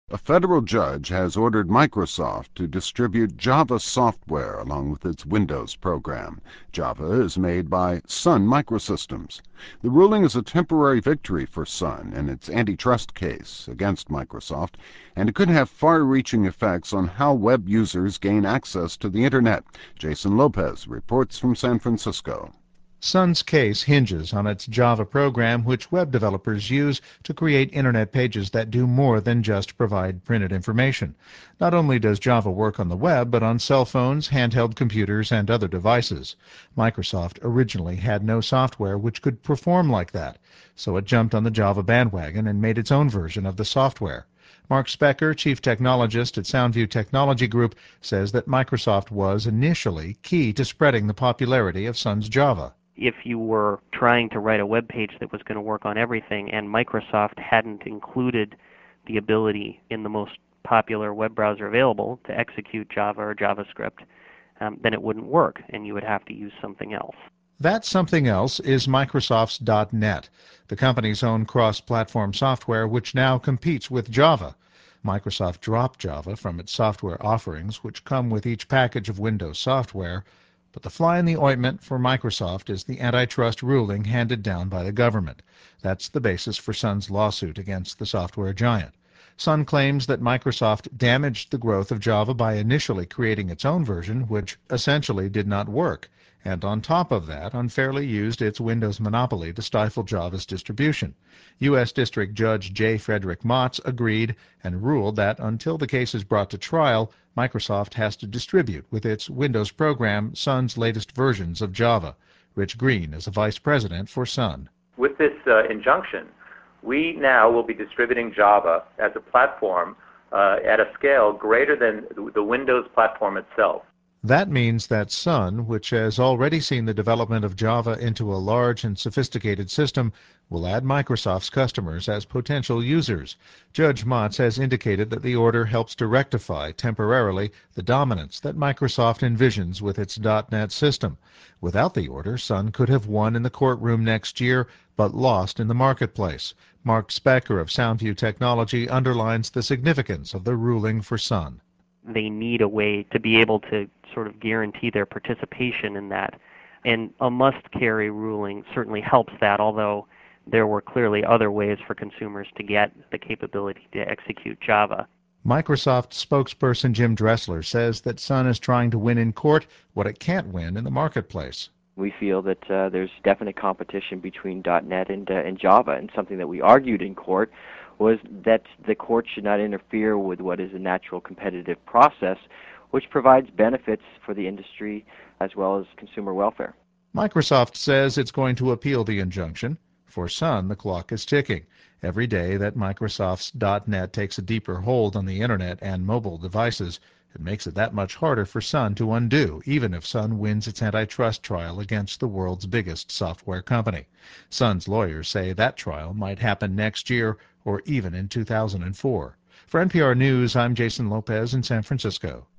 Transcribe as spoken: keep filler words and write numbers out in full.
A federal judge has ordered Microsoft to distribute Java software along with its Windows program. Java is made by Sun Microsystems. The ruling is a temporary victory for Sun in its antitrust case against Microsoft, and it could have far-reaching effects on how web users gain access to the Internet. Jason Lopez reports from San Francisco. Sun's case hinges on its Java program, which web developers use to create Internet pages that do more than just provide printed information. Not only does Java work on the web, but on cell phones, handheld computers, and other devices. Microsoft originally had no software which could perform like that, so it jumped on the Java bandwagon and made its own version of the software. Mark Specker, chief technologist at Soundview Technology Group, says that Microsoft was initially key to spreading the popularity of Sun's Java. If you were trying to write a web page that was going to work on everything and Microsoft hadn't included the ability in the most popular web browser available to execute Java or JavaScript, um, then it wouldn't work and you would have to use something else. That something else is Microsoft's dot net, the company's own cross-platform software which now competes with Java. Microsoft dropped Java from its software offerings, which come with each package of Windows software. But the fly in the ointment for Microsoft is the antitrust ruling handed down by the government. That's the basis for Sun's lawsuit against the software giant. Sun claims that Microsoft damaged the growth of Java by initially creating its own version, which essentially did not work, and on top of that unfairly used its Windows monopoly to stifle Java's distribution. U S District Judge J. Frederick Motz agreed and ruled that until the case is brought to trial, Microsoft has to distribute with its Windows program Sun's latest versions of Java. Rich Green is a vice president for Sun. With this uh, injunction, we now will be distributing Java as a platform uh, at a scale greater than the Windows platform itself. That means that Sun, which has already seen the development of Java into a large and sophisticated system, will add Microsoft's customers as potential users. Judge Motz has indicated that the order helps to rectify temporarily the dominance that Microsoft envisions with its dot net system. Without the order, Sun could have won in the courtroom next year, but lost in the marketplace. Mark Specker of Soundview Technology underlines the significance of the ruling for Sun. They need a way to be able to sort of guarantee their participation in that. And a must-carry ruling certainly helps that, although there were clearly other ways for consumers to get the capability to execute Java. Microsoft spokesperson Jim Dressler says that Sun is trying to win in court what it can't win in the marketplace. We feel that uh, there's definite competition between dot net and, uh, and Java, and something that we argued in court was that the court should not interfere with what is a natural competitive process, which provides benefits for the industry as well as consumer welfare. Microsoft says it's going to appeal the injunction. For Sun, the clock is ticking. Every day that Microsoft's dot net takes a deeper hold on the Internet and mobile devices, it makes it that much harder for Sun to undo, even if Sun wins its antitrust trial against the world's biggest software company. Sun's lawyers say that trial might happen next year or even in two thousand four. For N P R News, I'm Jason Lopez in San Francisco.